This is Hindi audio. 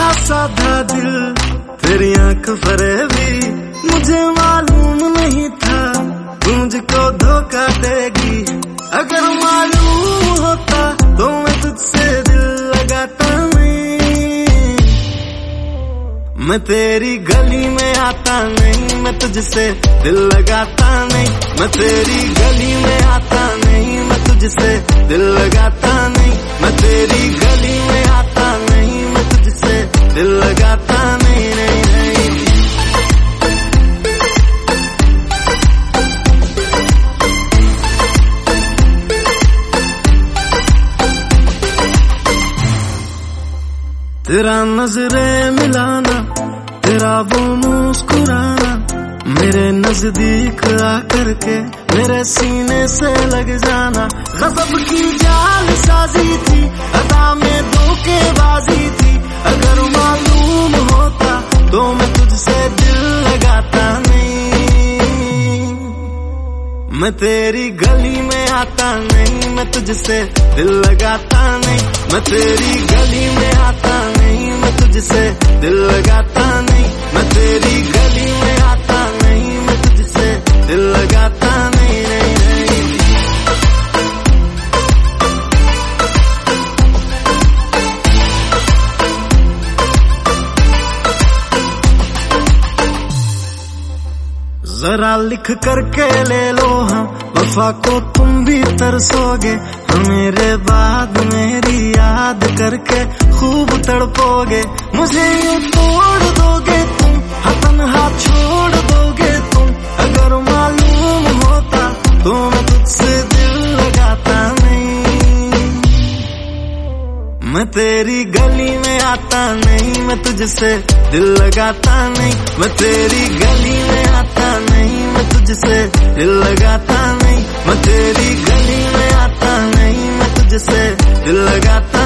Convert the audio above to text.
साधा दिल तेरी आंख फरेबी, मुझे मालूम नहीं था तू मुझको धोखा देगी। अगर मालूम होता तो मैं तुझसे दिल लगाता नहीं। मैं तेरी गली में आता नहीं, मैं तुझसे दिल लगाता नहीं। मैं तेरी गली में आता नहीं, मैं तुझसे दिल लगाता नहीं। मैं तेरी गली में आता नहीं, मैं तुझसे दिल लगाता नहीं, नहीं, नहीं। तेरा नजरे मिलाना, तेरा वो मुस्कुराना, मेरे नजदीक आकर के मेरे सीने से लग जाना। गजब की जाल साजी थी, अदा में धोखेबाजी थी। अगर मालूम होता तो मैं तुझसे दिल लगाता नहीं। मैं तेरी गली में आता नहीं, मैं तुझसे दिल लगाता नहीं। मैं तेरी गली में आता नहीं, मैं तुझसे दिल लगाता नहीं। मैं तेरी गली में आता नहीं, मैं तुझसे दिल लगाता नहीं, नहीं, नहीं। जरा लिख करके ले लो हाँ, वफा को तुम भी तरसोगे। मेरे बाद मेरी याद करके खूब तड़पोगे। मुझे यूं तोड़ दोगे तुम, तन्हा छोड़ दोगे तुम। अगर मालूम होता तो मैं तुझसे दिल लगाता नहीं। मैं तेरी गली में आता नहीं, मैं तुझसे दिल लगाता नहीं। मैं तेरी गली में आता नहीं, मैं तुझसे दिल लगाता नहीं। मैं तेरी गली में आता नहीं, मैं तुझसे दिल लगाता